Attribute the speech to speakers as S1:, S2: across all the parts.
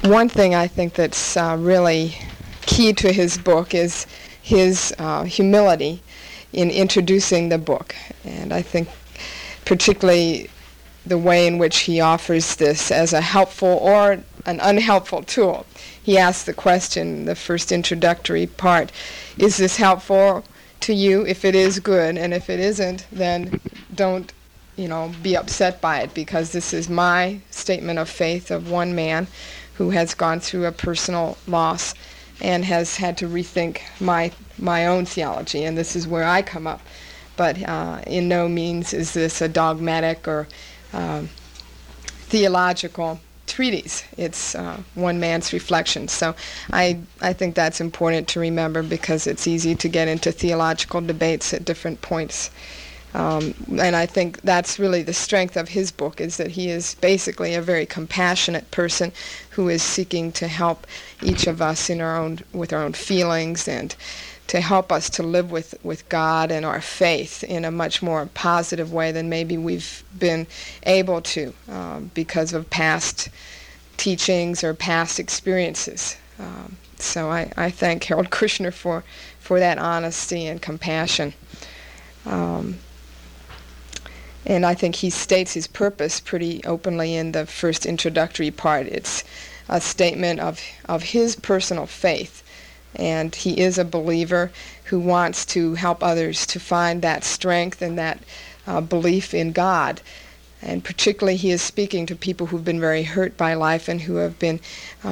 S1: One thing I think that's really key to his book is his humility in introducing the book. And I think particularly the way in which he offers this as a helpful or an unhelpful tool. He asks the question, the first introductory part, is this helpful to you? If it is, good, and if it isn't, then don't, be upset by it, because this is my statement of faith of one man who has gone through a personal loss and has had to rethink my own theology, and this is where I come up. But in no means is this a dogmatic or theological treatise. It's one man's reflection. So I think that's important to remember, because it's easy to get into theological debates at different points. And I think that's really the strength of his book, is that he is basically a very compassionate person who is seeking to help each of us with our own feelings, and to help us to live with God and our faith in a much more positive way than maybe we've been able to because of past teachings or past experiences. So I thank Harold Kushner for that honesty and compassion. And I think he states his purpose pretty openly in the first introductory part. It's a statement of his personal faith. And he is a believer who wants to help others to find that strength and that belief in God. And particularly he is speaking to people who've been very hurt by life and who have been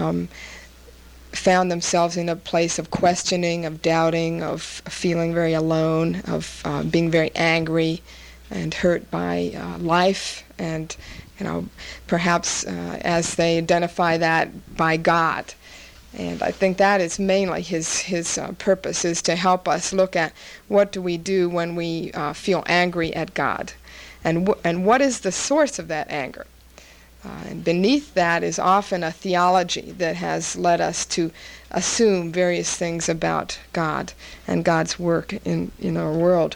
S1: found themselves in a place of questioning, of doubting, of feeling very alone, of being very angry and hurt by life, and perhaps as they identify that by God. And I think that is mainly his purpose, is to help us look at what do we do when we feel angry at God, and what is the source of that anger. And beneath that is often a theology that has led us to assume various things about God and God's work in our world.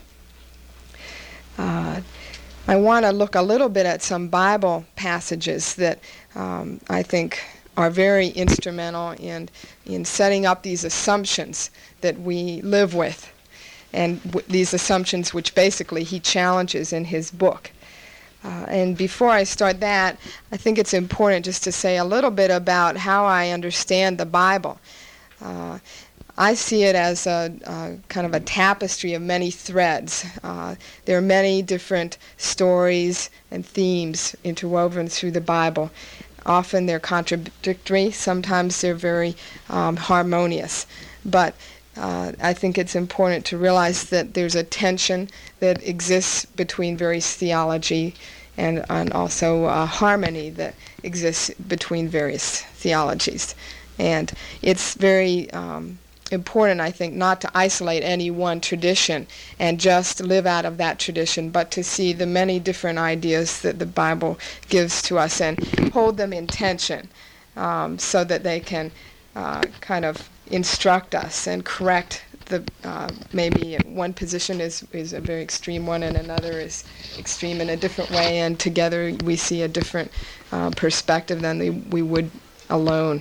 S1: I want to look a little bit at some Bible passages that I think are very instrumental in setting up these assumptions that we live with, and these assumptions which basically he challenges in his book. And before I start that, I think it's important just to say a little bit about how I understand the Bible. I see it as a kind of a tapestry of many threads. There are many different stories and themes interwoven through the Bible. Often they're contradictory, sometimes they're very harmonious. But I think it's important to realize that there's a tension that exists between various theology, and also harmony that exists between various theologies. And it's very important, I think, not to isolate any one tradition and just live out of that tradition, but to see the many different ideas that the Bible gives to us and hold them in tension so that they can kind of instruct us and correct the maybe one position is a very extreme one and another is extreme in a different way, and together we see a different perspective than we would alone.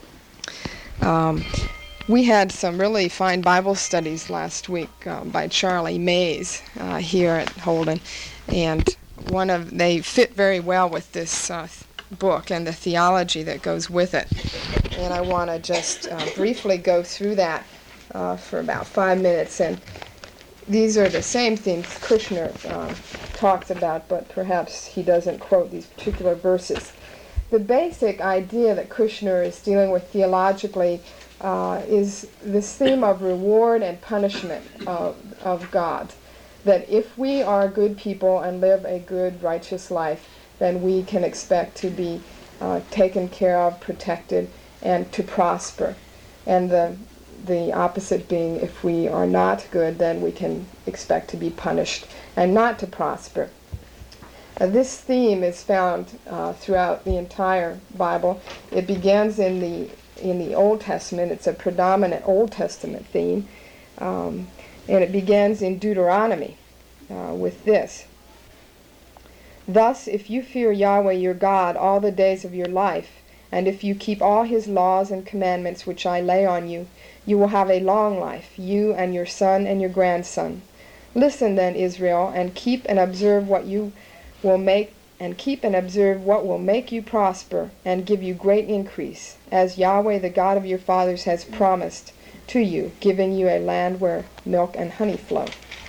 S1: We had some really fine Bible studies last week by Charlie Mays here at Holden, and they fit very well with this book and the theology that goes with it. And I want to just briefly go through that for about 5 minutes. And these are the same themes Kushner talks about, but perhaps he doesn't quote these particular verses. The basic idea that Kushner is dealing with theologically is this theme of reward and punishment of God. That if we are good people and live a good, righteous life, then we can expect to be taken care of, protected, and to prosper. And the opposite being, if we are not good, then we can expect to be punished and not to prosper. This theme is found throughout the entire Bible. It begins in the Old Testament. It's a predominant Old Testament theme. And it begins in Deuteronomy with this. Thus, if you fear Yahweh your God all the days of your life, and if you keep all his laws and commandments which I lay on you, you will have a long life, you and your son and your grandson. Listen then, Israel, and keep and observe what will make you prosper and give you great increase, as Yahweh the God of your fathers has promised to you, giving you a land where milk and honey flow.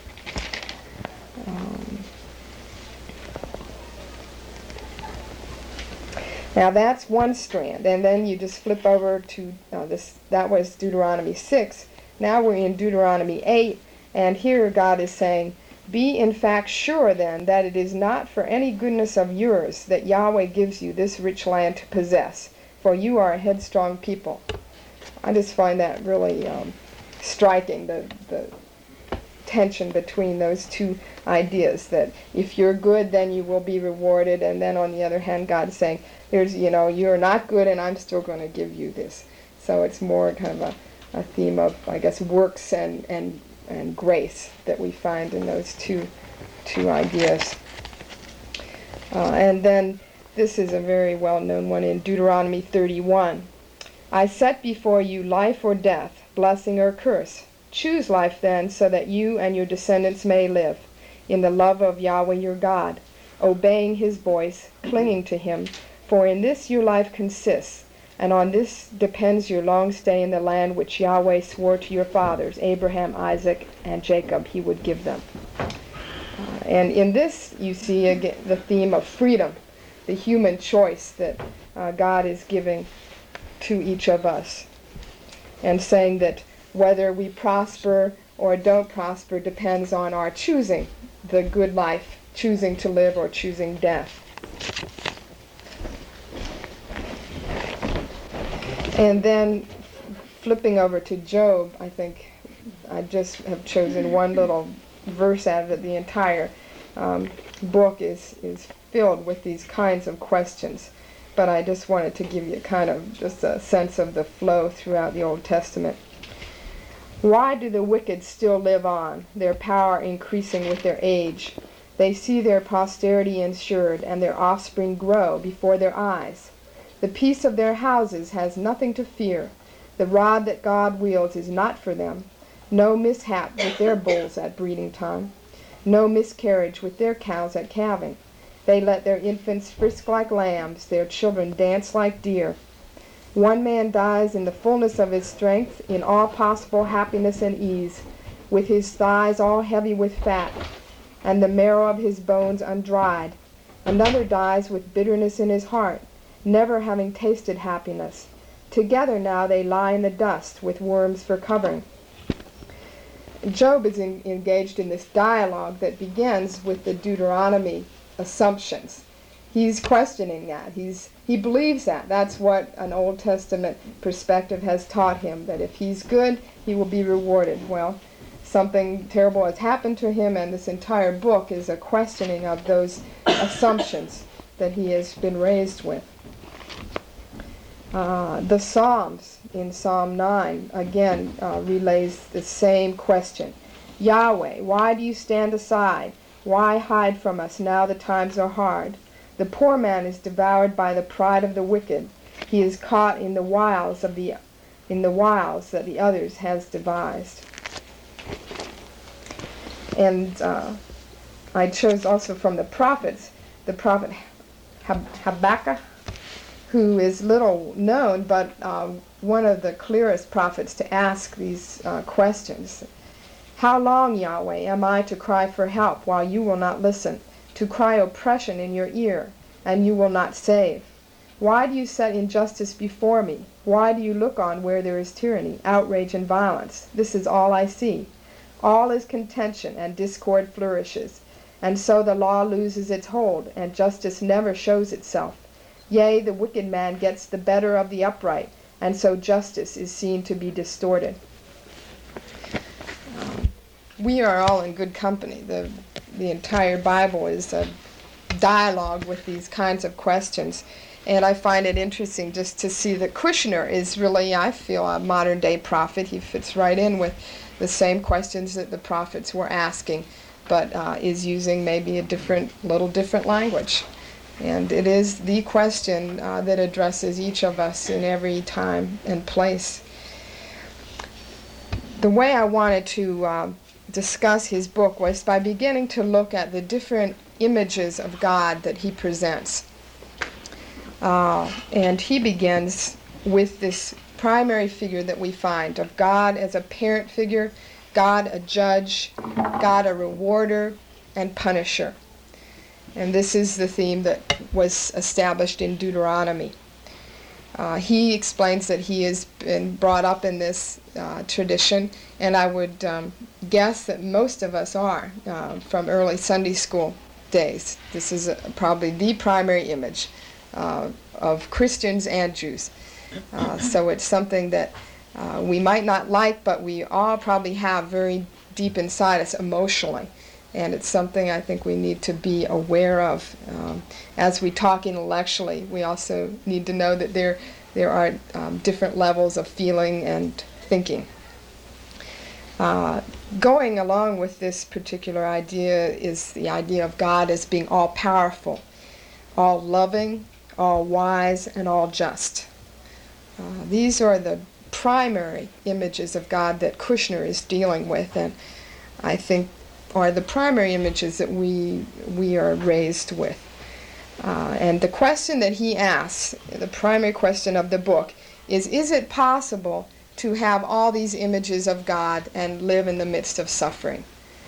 S1: Now that's one strand, and then you just flip over to that was Deuteronomy 6. Now we're in Deuteronomy 8, and here God is saying, be in fact sure then that it is not for any goodness of yours that Yahweh gives you this rich land to possess, for you are a headstrong people. I just find that really striking, the tension between those two ideas, that if you're good then you will be rewarded, and then on the other hand God's saying, you're not good and I'm still going to give you this. So it's more kind of a theme of, I guess, works and grace that we find in those two ideas. And then this is a very well-known one in Deuteronomy 31. I set before you life or death, blessing or curse. Choose life then, so that you and your descendants may live in the love of Yahweh your God, obeying his voice, clinging to him, for in this your life consists, and on this depends your long stay in the land which Yahweh swore to your fathers, Abraham, Isaac, and Jacob, he would give them. And in this you see again the theme of freedom, the human choice that God is giving to each of us, and saying that whether we prosper or don't prosper depends on our choosing the good life, choosing to live or choosing death. And then flipping over to Job, I think I just have chosen one little verse out of it. The entire book is filled with these kinds of questions. But I just wanted to give you kind of just a sense of the flow throughout the Old Testament. Why do the wicked still live on, their power increasing with their age? They see their posterity ensured, and their offspring grow before their eyes. The peace of their houses has nothing to fear. The rod that God wields is not for them. No mishap with their bulls at breeding time. No miscarriage with their cows at calving. They let their infants frisk like lambs, their children dance like deer. One man dies in the fullness of his strength, in all possible happiness and ease, with his thighs all heavy with fat, and the marrow of his bones undried. Another dies with bitterness in his heart, never having tasted happiness. Together now they lie in the dust, with worms for covering. Job is engaged in this dialogue that begins with the Deuteronomy assumptions. He's questioning that. He believes that. That's what an Old Testament perspective has taught him, that if he's good, he will be rewarded. Well, something terrible has happened to him, and this entire book is a questioning of those assumptions that he has been raised with. The Psalms, in Psalm 9, again relays the same question. Yahweh, why do you stand aside? Why hide from us now the times are hard? The poor man is devoured by the pride of the wicked. He is caught in the wiles that the others has devised. And I chose also from the prophets, the prophet Habakkuk, who is little known, but one of the clearest prophets to ask these questions. How long, Yahweh, am I to cry for help while you will not listen, to cry oppression in your ear, and you will not save? Why do you set injustice before me? Why do you look on where there is tyranny, outrage, and violence? This is all I see. All is contention, and discord flourishes. And so the law loses its hold, and justice never shows itself. Yea, the wicked man gets the better of the upright, and so justice is seen to be distorted. We are all in good company. The entire Bible is a dialogue with these kinds of questions. And I find it interesting just to see that Kushner is really, I feel, a modern-day prophet. He fits right in with the same questions that the prophets were asking, but is using maybe a little different language. And it is the question that addresses each of us in every time and place. The way I wanted to discuss his book was by beginning to look at the different images of God that he presents. And he begins with this primary figure that we find of God as a parent figure, God a judge, God a rewarder and punisher. And this is the theme that was established in Deuteronomy. He explains that he has been brought up in this tradition, and I would guess that most of us are from early Sunday school days. This is probably the primary image of Christians and Jews. So it's something that we might not like, but we all probably have very deep inside us emotionally. And it's something I think we need to be aware of. As we talk intellectually, we also need to know that there are different levels of feeling and thinking. Going along with this particular idea is the idea of God as being all-powerful, all-loving, all-wise, and all-just. These are the primary images of God that Kushner is dealing with, and I think are the primary images that we are raised with. And the question that he asks, the primary question of the book, is it possible to have all these images of God and live in the midst of suffering?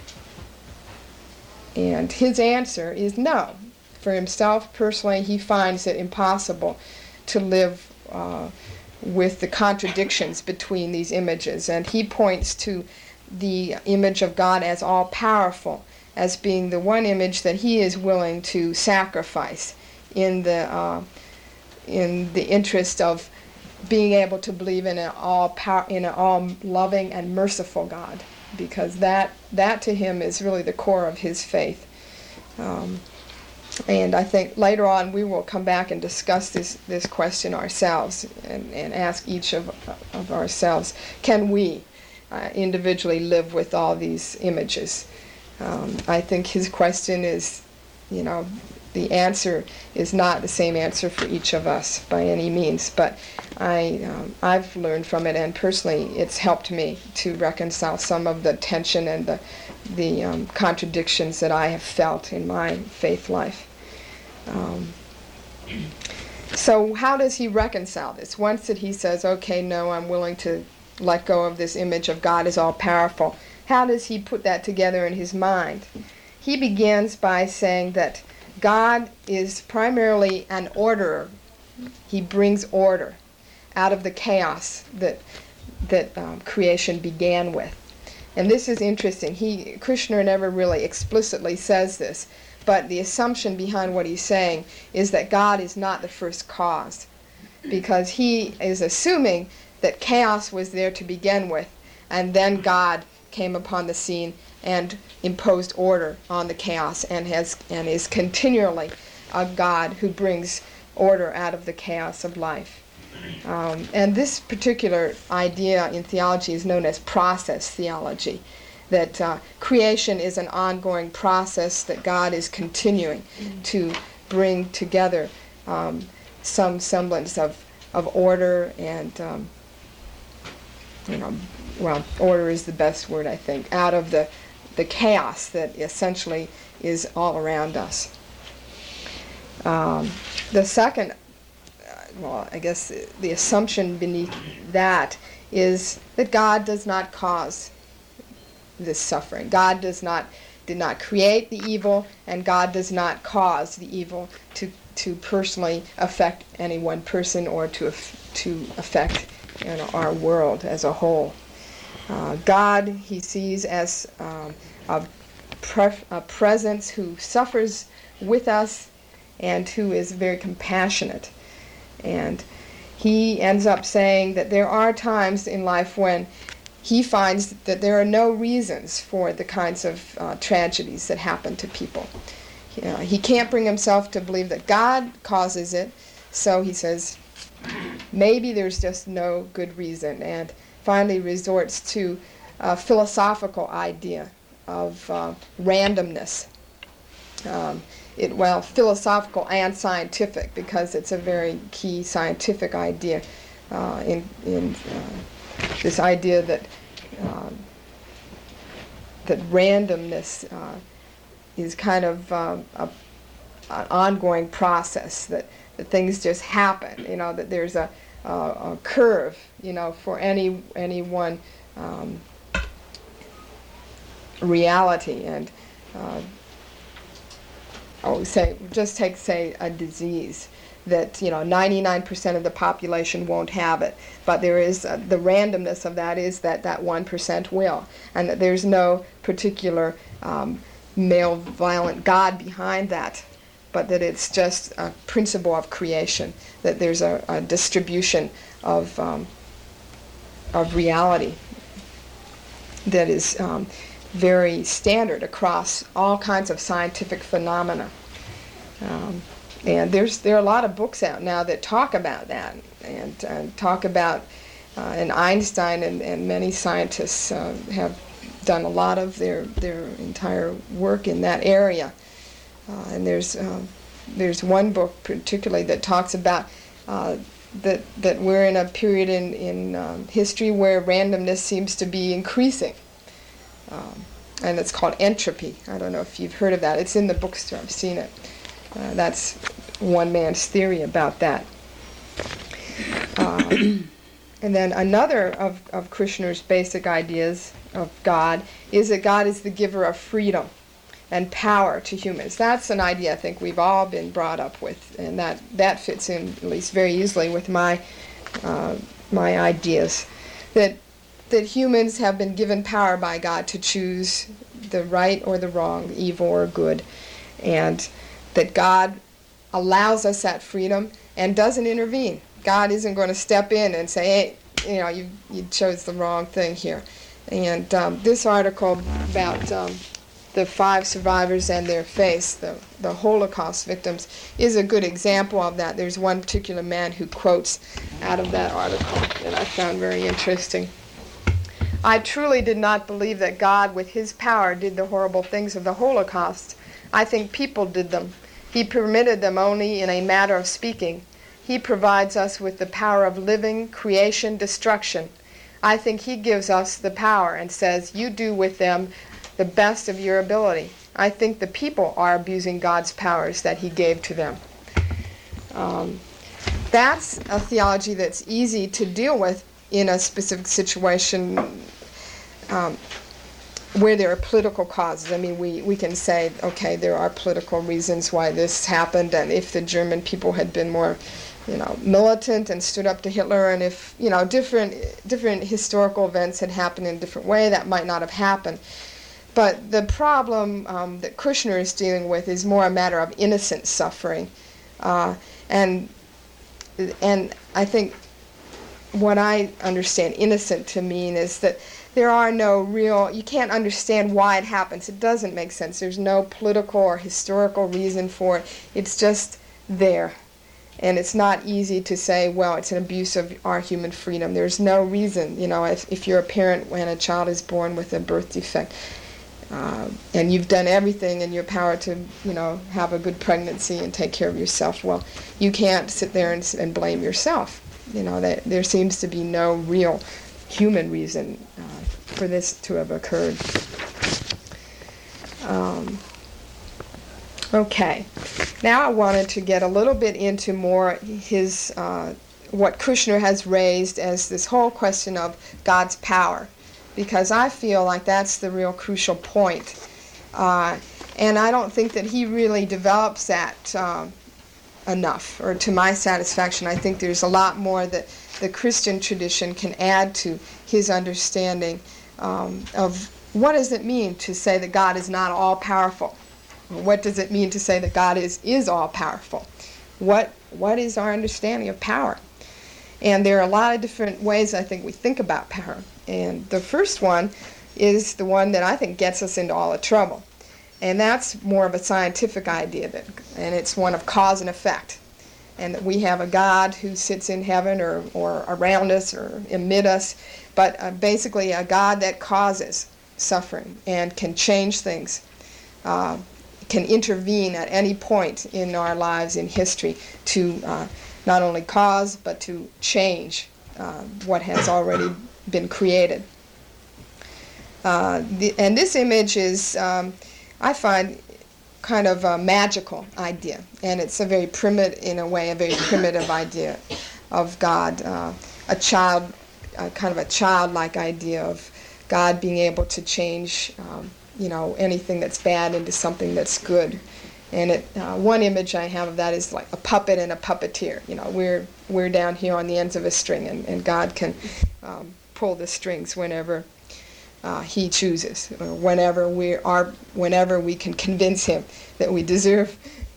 S1: And his answer is no. For himself, personally, he finds it impossible to live with the contradictions between these images. And he points to the image of God as all-powerful, as being the one image that he is willing to sacrifice in the interest of being able to believe in an all-loving and merciful God, because that to him is really the core of his faith. And I think later on we will come back and discuss this question ourselves and ask each of ourselves, can we individually live with all these images? I think his question is, the answer is not the same answer for each of us by any means, but I've learned from it, and personally it's helped me to reconcile some of the tension and the contradictions that I have felt in my faith life. So how does he reconcile this? Once that he says, okay, no, I'm willing to let go of this image of God as all-powerful, how does he put that together in his mind? He begins by saying that God is primarily an orderer. He brings order out of the chaos that creation began with. And this is interesting. Kushner never really explicitly says this, but the assumption behind what he's saying is that God is not the first cause, because he is assuming that chaos was there to begin with, and then God came upon the scene and imposed order on the chaos, and is continually a God who brings order out of the chaos of life. And this particular idea in theology is known as process theology, that creation is an ongoing process that God is continuing to bring together some semblance of order and order is the best word, I think, out of the chaos that essentially is all around us. The second, I guess the assumption beneath that is that God does not cause this suffering. God did not create the evil, and God does not cause the evil to personally affect any one person or to affect our world as a whole. God he sees as a presence who suffers with us and who is very compassionate. And he ends up saying that there are times in life when he finds that there are no reasons for the kinds of tragedies that happen to people. He can't bring himself to believe that God causes it, so he says, maybe there's just no good reason, and finally resorts to a philosophical idea of randomness. philosophical and scientific, because it's a very key scientific idea in this idea that randomness is kind of an ongoing process, that things just happen, that there's a curve, for any one reality. And I would say, just take, say, a disease that 99% of the population won't have it, but there is the randomness of that is that 1% will, and that there's no particular malevolent God behind that, but that it's just a principle of creation, that there's a distribution of reality that is very standard across all kinds of scientific phenomena. And there are a lot of books out now that talk about that, and talk about, and Einstein and many scientists have done a lot of their entire work in that area. And there's one book particularly that talks about that we're in a period in history where randomness seems to be increasing. And it's called entropy. I don't know if you've heard of that. It's in the bookstore. I've seen it. That's one man's theory about that. And then another of Kushner's basic ideas of God is that God is the giver of freedom and power to humans. That's an idea I think we've all been brought up with, and that fits in at least very easily with my ideas. That humans have been given power by God to choose the right or the wrong, evil or good, and that God allows us that freedom and doesn't intervene. God isn't going to step in and say, hey, you chose the wrong thing here. And this article about the 5 survivors and their face, the Holocaust victims, is a good example of that. There's one particular man who quotes out of that article that I found very interesting. I truly did not believe that God, with his power, did the horrible things of the Holocaust. I think people did them. He permitted them only in a matter of speaking. He provides us with the power of living, creation, destruction. I think he gives us the power and says, you do with them the best of your ability. I think the people are abusing God's powers that he gave to them. That's a theology that's easy to deal with in a specific situation where there are political causes. I mean, we can say, okay, there are political reasons why this happened, and if the German people had been more, militant and stood up to Hitler, and if, different historical events had happened in a different way, that might not have happened. But the problem that Kushner is dealing with is more a matter of innocent suffering. And I think what I understand innocent to mean is that there are no real, you can't understand why it happens. It doesn't make sense. There's no political or historical reason for it. It's just there. And it's not easy to say, well, it's an abuse of our human freedom. There's no reason, if you're a parent when a child is born with a birth defect, and you've done everything in your power to, have a good pregnancy and take care of yourself, well, you can't sit there and blame yourself. There seems to be no real human reason for this to have occurred. Okay, now I wanted to get a little bit into more his what Kushner has raised as this whole question of God's power, because I feel like that's the real crucial point. And I don't think that he really develops that enough, or to my satisfaction. I think there's a lot more that the Christian tradition can add to his understanding of what does it mean to say that God is not all-powerful. What does it mean to say that God is all-powerful? What is our understanding of power? And there are a lot of different ways I think we think about power. And the first one is the one that I think gets us into all the trouble. And that's more of a scientific idea, and it's one of cause and effect. And that we have a God who sits in heaven or around us or amid us, but basically a God that causes suffering and can change things can intervene at any point in our lives in history to not only cause but to change what has already been created. And this image is, I find, kind of a magical idea, and it's a very primitive idea of God, kind of a childlike idea of God being able to change, anything that's bad into something that's good. And one image I have of that is like a puppet and a puppeteer. We're down here on the ends of a string, and God can pull the strings whenever He chooses, or whenever we can convince Him that we deserve,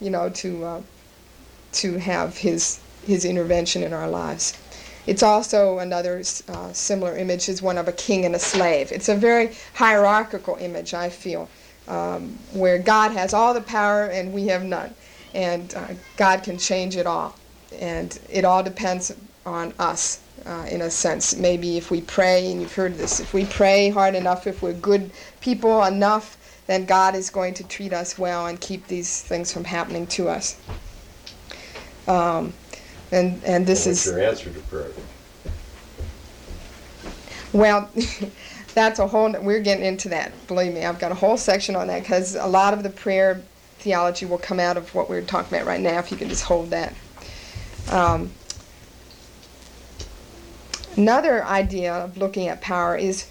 S1: to have His intervention in our lives. It's also another similar image is one of a king and a slave. It's a very hierarchical image, I feel, where God has all the power and we have none, and God can change it all, and it all depends on us. In a sense, maybe if we pray, and you've heard this, if we pray hard enough, if we're good people enough, then God is going to treat us well and keep these things from happening to us. And this is
S2: your answer to prayer.
S1: Well, that's a whole. We're getting into that. Believe me, I've got a whole section on that because a lot of the prayer theology will come out of what we're talking about right now. If you can just hold that. Another idea of looking at power is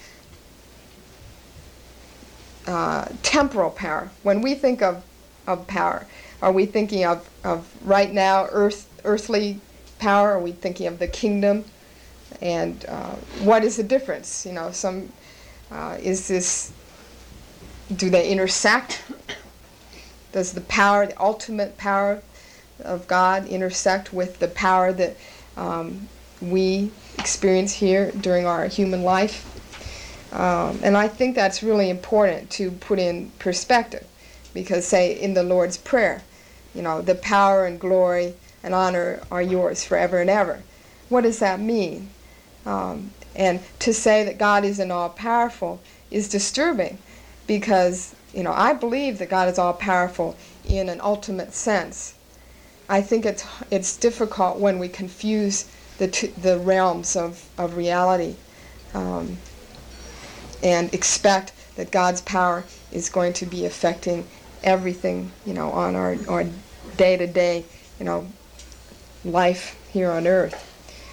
S1: temporal power. When we think of power, are we thinking of right now earthly power? Are we thinking of the kingdom? And what is the difference? Do they intersect? Does the power, the ultimate power of God, intersect with the power that we experience here during our human life? And I think that's really important to put in perspective, because say in the Lord's Prayer, the power and glory and honor are yours forever and ever. What does that mean? And to say that God isn't all-powerful is disturbing, because I believe that God is all-powerful in an ultimate sense. I think it's difficult when we confuse the realms of reality and expect that God's power is going to be affecting everything, on our day-to-day, life here on earth.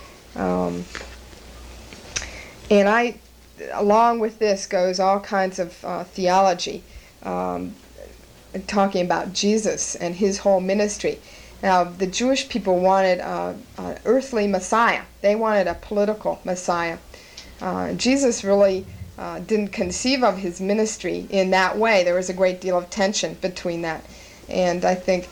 S1: And along with this goes all kinds of theology, talking about Jesus and his whole ministry. Now, the Jewish people wanted an earthly Messiah. They wanted a political Messiah. Jesus really didn't conceive of his ministry in that way. There was a great deal of tension between that. And I think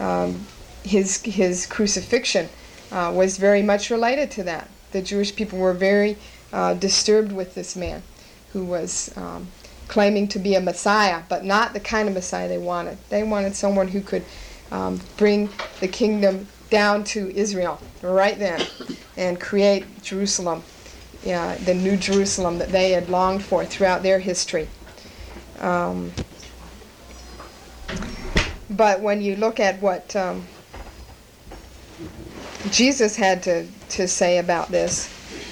S1: his crucifixion was very much related to that. The Jewish people were very disturbed with this man who was claiming to be a Messiah, but not the kind of Messiah they wanted. They wanted someone who could bring the kingdom down to Israel right then and create Jerusalem, the new Jerusalem that they had longed for throughout their history. But when you look at what Jesus had to say about this,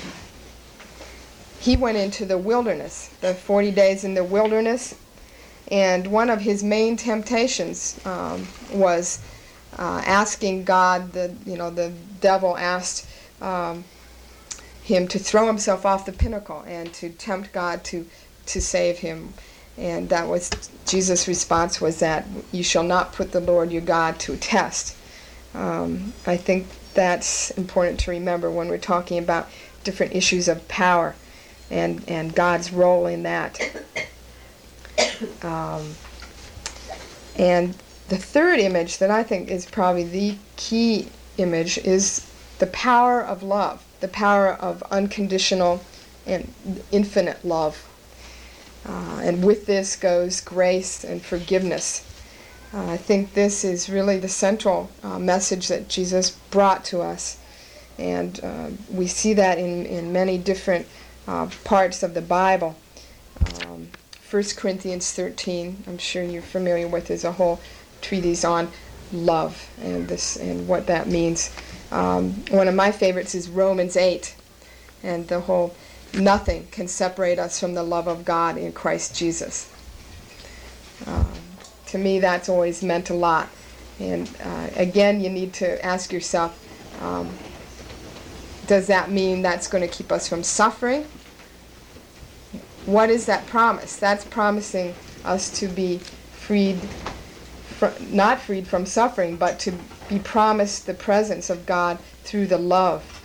S1: he went into the wilderness, the 40 days in the wilderness, and one of his main temptations was asking God. The devil asked him to throw himself off the pinnacle and to tempt God to save him. And that was Jesus' response, was that you shall not put the Lord your God to a test. I think that's important to remember when we're talking about different issues of power and God's role in that. And the third image that I think is probably the key image is the power of love, the power of unconditional and infinite love. And with this goes grace and forgiveness. I think this is really the central message that Jesus brought to us. And we see that in many different parts of the Bible. 1 Corinthians 13, I'm sure you're familiar with. There's a whole treatise on love and what that means. One of my favorites is Romans 8, and the whole nothing can separate us from the love of God in Christ Jesus. To me, that's always meant a lot. And again, you need to ask yourself, does that mean that's going to keep us from suffering? What is that promise? That's promising us to be freed, not freed from suffering, but to be promised the presence of God through the love.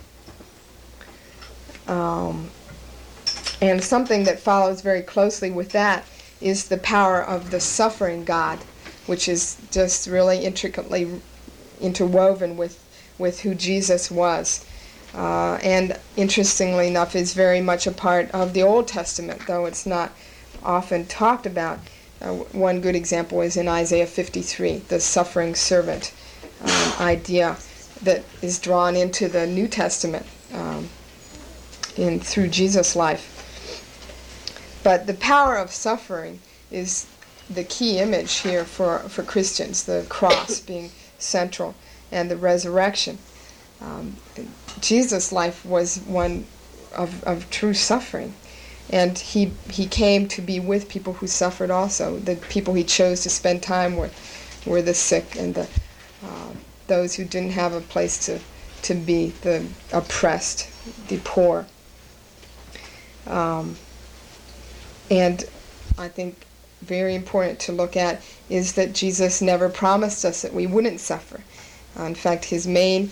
S1: And something that follows very closely with that is the power of the suffering God, which is just really intricately interwoven with who Jesus was. And interestingly enough, is very much a part of the Old Testament, though it's not often talked about. One good example is in Isaiah 53, the suffering servant idea that is drawn into the New Testament through Jesus' life. But the power of suffering is the key image here for Christians, the cross being central and the resurrection. Jesus' life was one of true suffering. And he came to be with people who suffered also. The people he chose to spend time with were the sick and those who didn't have a place to be, the oppressed, the poor. And I think very important to look at is that Jesus never promised us that we wouldn't suffer. In fact, his main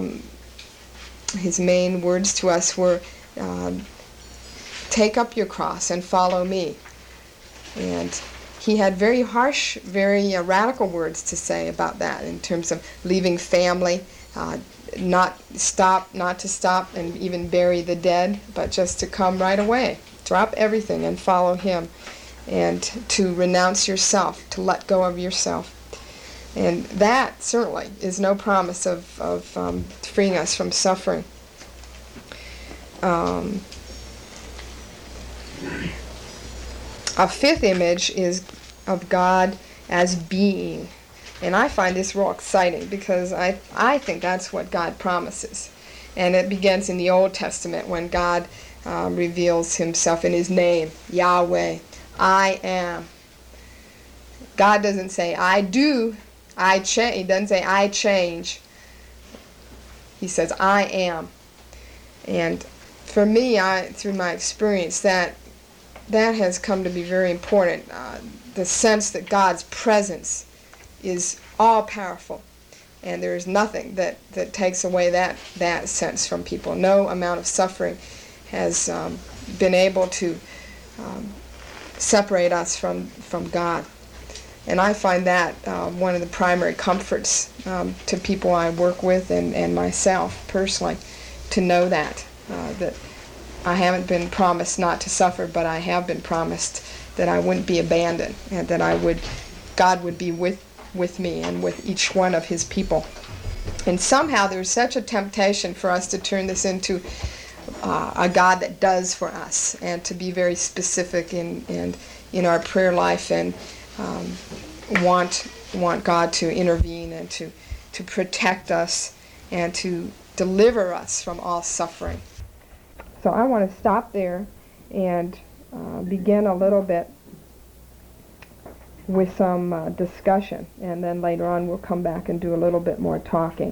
S1: words to us were, take up your cross and follow me. And he had very harsh, very radical words to say about that in terms of leaving family, not to stop and even bury the dead, but just to come right away. Drop everything and follow him, and to renounce yourself, to let go of yourself. And that certainly is no promise of freeing us from suffering. A fifth image is of God as being. And I find this real exciting because I think that's what God promises. And it begins in the Old Testament when God reveals himself in his name, Yahweh. I am. God doesn't say, I do, I change. He doesn't say, I change. He says, I am. And for me, through my experience, that has come to be very important. The sense that God's presence is all-powerful. And there is nothing that takes away that sense from people. No amount of suffering has been able to separate us from God. And I find that one of the primary comforts to people I work with and myself personally, to know that I haven't been promised not to suffer, but I have been promised that I wouldn't be abandoned, and that God would be with me and with each one of his people. And somehow there's such a temptation for us to turn this into a God that does for us, and to be very specific in our prayer life, and want God to intervene and to protect us and to deliver us from all suffering. So I want to stop there and begin a little bit with some discussion, and then later on we'll come back and do a little bit more talking.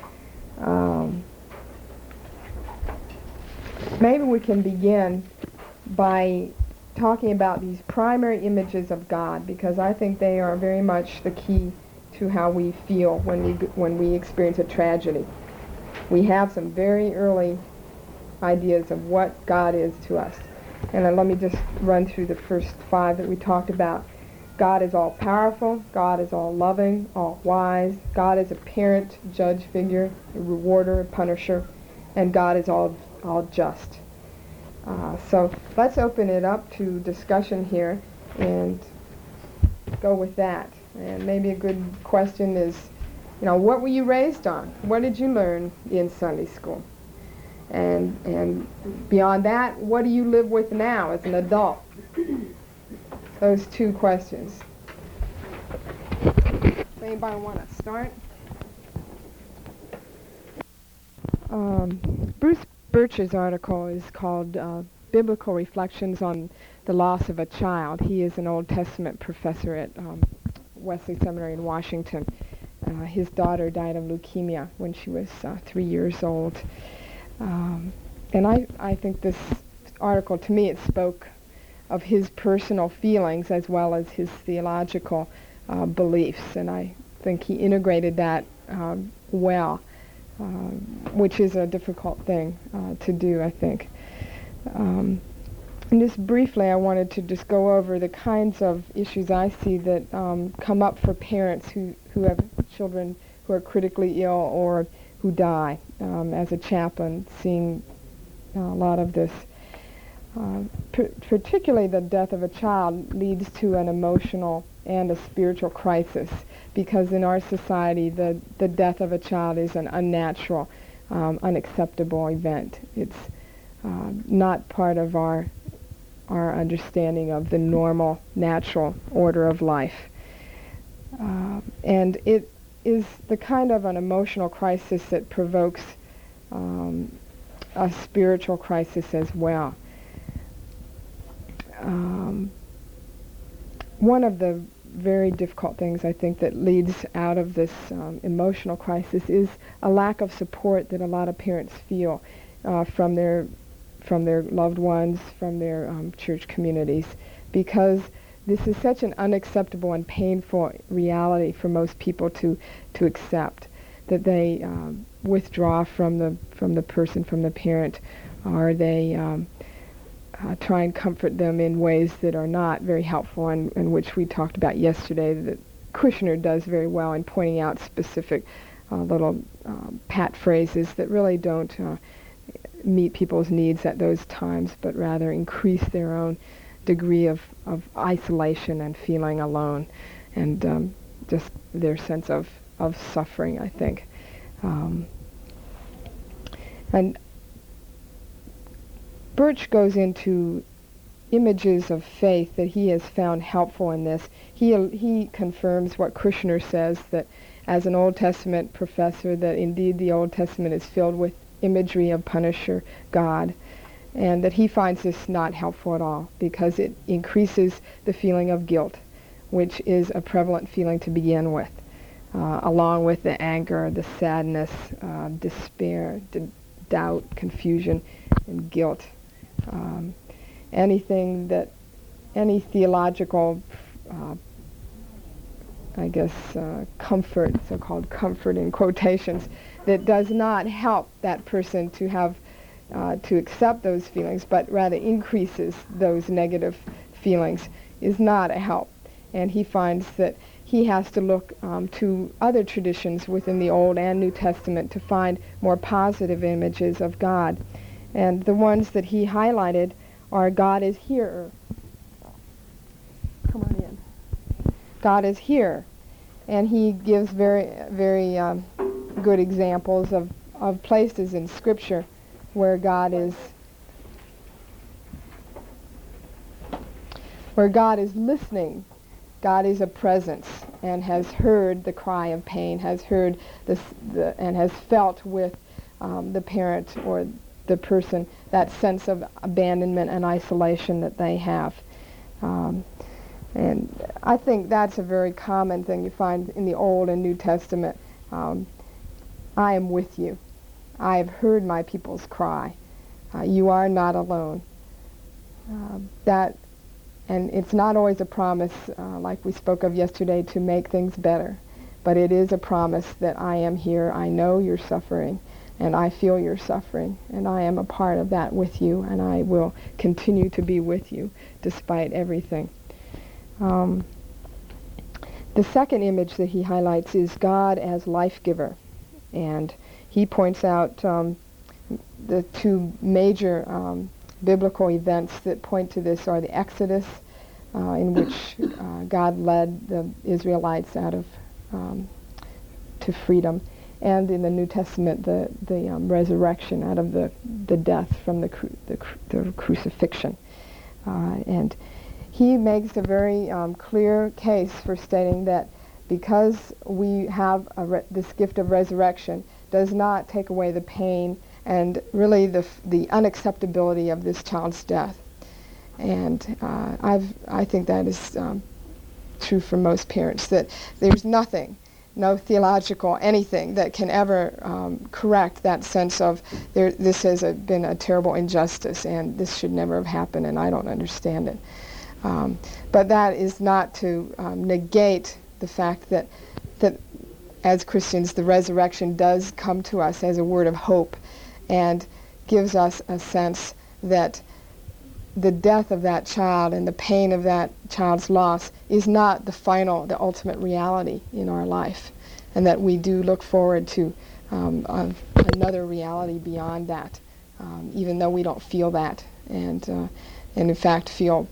S1: Maybe we can begin by talking about these primary images of God, because I think they are very much the key to how we feel when we experience a tragedy. We have some very early ideas of what God is to us. And then let me just run through the first 5 that we talked about. God is all-powerful. God is all-loving, all-wise. God is a parent, judge figure, a rewarder, a punisher. And God is all just. So let's open it up to discussion here and go with that. And maybe a good question is, what were you raised on? What did you learn in Sunday school? And beyond that, what do you live with now as an adult? those two questions. Anybody want to start? Bruce Birch's article is called Biblical Reflections on the Loss of a Child. He is an Old Testament professor at Wesley Seminary in Washington. His daughter died of leukemia when she was 3 years old. And I think this article, to me, it spoke of his personal feelings as well as his theological beliefs. And I think he integrated that well, which is a difficult thing to do, I think. And just briefly, I wanted to just go over the kinds of issues I see that come up for parents who have children who are critically ill or who die. As a chaplain, seeing a lot of this. Particularly the death of a child leads to an emotional and a spiritual crisis, because in our society the death of a child is an unnatural, unacceptable event. It's not part of our understanding of the normal, natural order of life. And it is the kind of an emotional crisis that provokes a spiritual crisis as well. One of the very difficult things I think that leads out of this emotional crisis is a lack of support that a lot of parents feel from their loved ones, from their church communities, because this is such an unacceptable and painful reality for most people to accept, that they withdraw from the person, from the parent, or they try and comfort them in ways that are not very helpful, and which we talked about yesterday, that Kushner does very well in pointing out specific little pat phrases that really don't meet people's needs at those times, but rather increase their own degree of isolation and feeling alone, and just their sense of suffering, I think. And Birch goes into images of faith that he has found helpful in this. He confirms what Kushner says, that as an Old Testament professor, that indeed the Old Testament is filled with imagery of Punisher God, and that he finds this not helpful at all because it increases the feeling of guilt, which is a prevalent feeling to begin with, along with the anger, the sadness, despair, doubt, confusion, and guilt. Any theological, comfort, so-called comfort in quotations, that does not help that person to have, to accept those feelings, but rather increases those negative feelings, is not a help. And he finds that he has to look to other traditions within the Old and New Testament to find more positive images of God. And the ones that he highlighted are God is here. Come on in. God is here. And he gives very, very good examples of places in Scripture where God is listening. God is a presence and has heard the cry of pain, has heard and has felt with the parent or the person that sense of abandonment and isolation that they have. And I think that's a very common thing you find in the Old and New Testament. I am with you. I have heard my people's cry. You are not alone. And it's not always a promise, like we spoke of yesterday, to make things better. But it is a promise that I am here. I know you're suffering, and I feel your suffering, and I am a part of that with you, and I will continue to be with you despite everything. The second image that he highlights is God as life giver, and he points out the two major biblical events that point to this are the Exodus, in which God led the Israelites out of to freedom, and in the New Testament the resurrection out of the death from the crucifixion. And he makes a very clear case for stating that because we have this gift of resurrection does not take away the pain and really the unacceptability of this child's death. And I think that is true for most parents, that there's nothing, no theological anything that can ever correct that sense of this has been a terrible injustice and this should never have happened and I don't understand it. But that is not to negate the fact that as Christians the resurrection does come to us as a word of hope and gives us a sense that the death of that child and the pain of that child's loss is not the ultimate reality in our life, and that we do look forward to another reality beyond that, even though we don't feel that, and in fact feel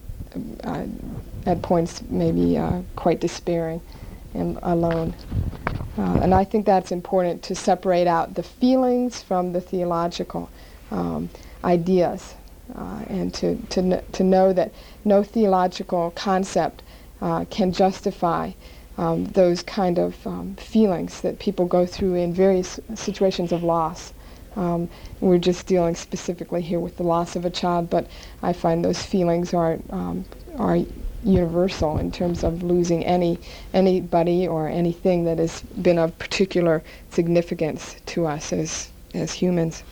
S1: at points maybe quite despairing and alone. And I think that's important, to separate out the feelings from the theological ideas, and to know that no theological concept can justify those kind of feelings that people go through in various situations of loss. We're just dealing specifically here with the loss of a child, but I find those feelings are universal in terms of losing anybody or anything that has been of particular significance to us as humans.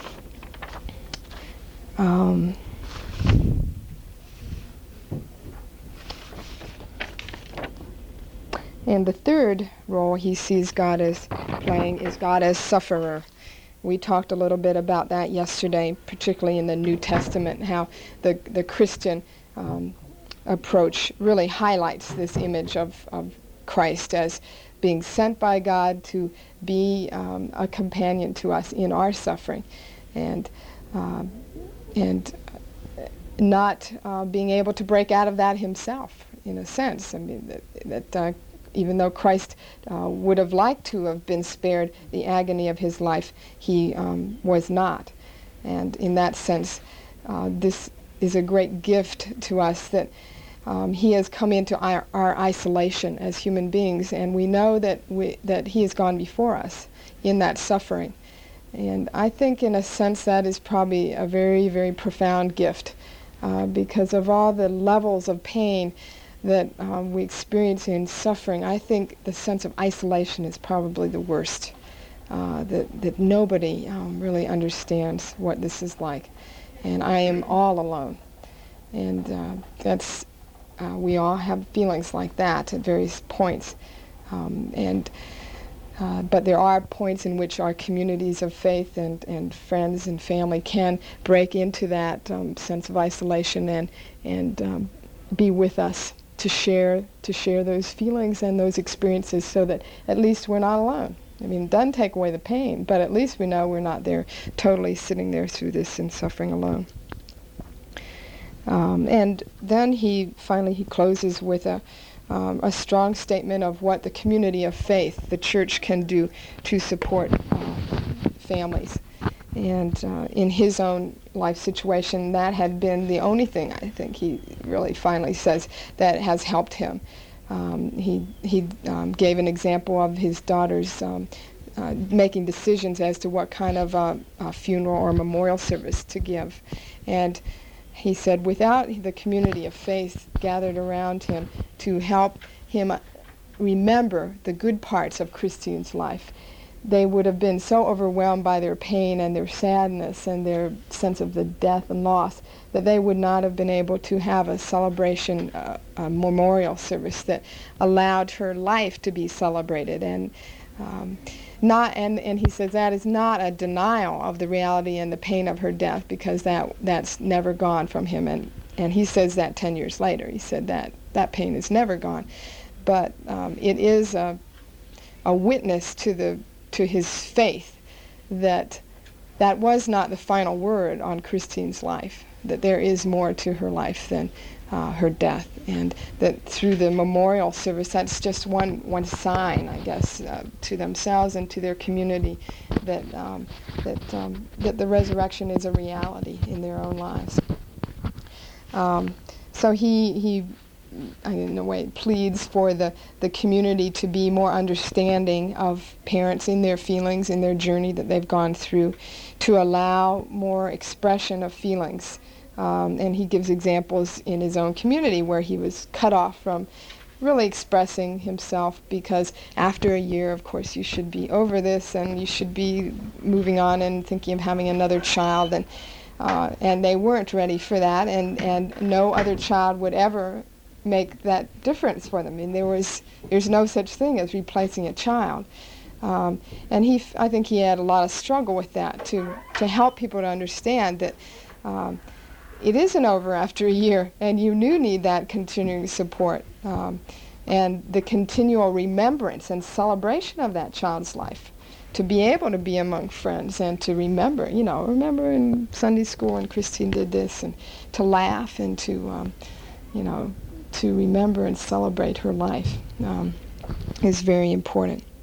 S1: And the third role he sees God as playing is God as sufferer. We talked a little bit about that yesterday, particularly in the New Testament, how the Christian approach really highlights this image of Christ as being sent by God to be a companion to us in our suffering, and not being able to break out of that himself, in a sense. I mean, that even though Christ would have liked to have been spared the agony of his life, he was not. And in that sense, this is a great gift to us, that he has come into our isolation as human beings, and we know that he has gone before us in that suffering. And I think in a sense that is probably a very, very profound gift, because of all the levels of pain that we experience in suffering. I think the sense of isolation is probably the worst, that nobody really understands what this is like. And I am all alone. And we all have feelings like that at various points. But there are points in which our communities of faith and friends and family can break into that sense of isolation and be with us to share those feelings and those experiences, so that at least we're not alone. I mean, it doesn't take away the pain, but at least we know we're not there totally sitting there through this and suffering alone. And then he closes with a strong statement of what the community of faith, the church, can do to support families. And in his own life situation, that had been the only thing, I think he really finally says, that has helped him. He gave an example of his daughter's making decisions as to what kind of a funeral or memorial service to give. And he said, without the community of faith gathered around him to help him remember the good parts of Christine's life, they would have been so overwhelmed by their pain and their sadness and their sense of the death and loss that they would not have been able to have a celebration, a memorial service that allowed her life to be celebrated. And he says that is not a denial of the reality and the pain of her death, because that's never gone from him. And he says that 10 years later. He said that pain is never gone. But it is a witness to his faith that was not the final word on Christine's life, that there is more to her life than her death, and that through the memorial service, that's just one sign, I guess, to themselves and to their community that the resurrection is a reality in their own lives. So he in a way pleads for the community to be more understanding of parents in their feelings, in their journey that they've gone through, to allow more expression of feelings. And he gives examples in his own community where he was cut off from really expressing himself, because after a year, of course, you should be over this and you should be moving on and thinking of having another child. And they weren't ready for that, and no other child would ever make that difference for them. I mean, there's no such thing as replacing a child. And I think he had a lot of struggle with that, to help people to understand that it isn't over after a year, and you do need that continuing support and the continual remembrance and celebration of that child's life, to be able to be among friends and to remember in Sunday school and Christine did this, and to laugh and to to remember and celebrate her life is very important.